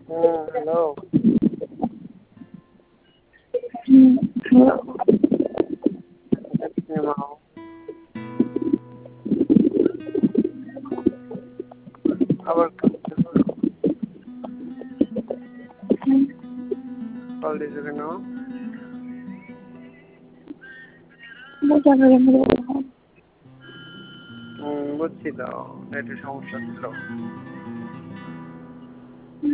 Hello. Hello. নামাও। আবার call দিছো কেন? বুঝছি তো, নেটের সমস্যা ছিল।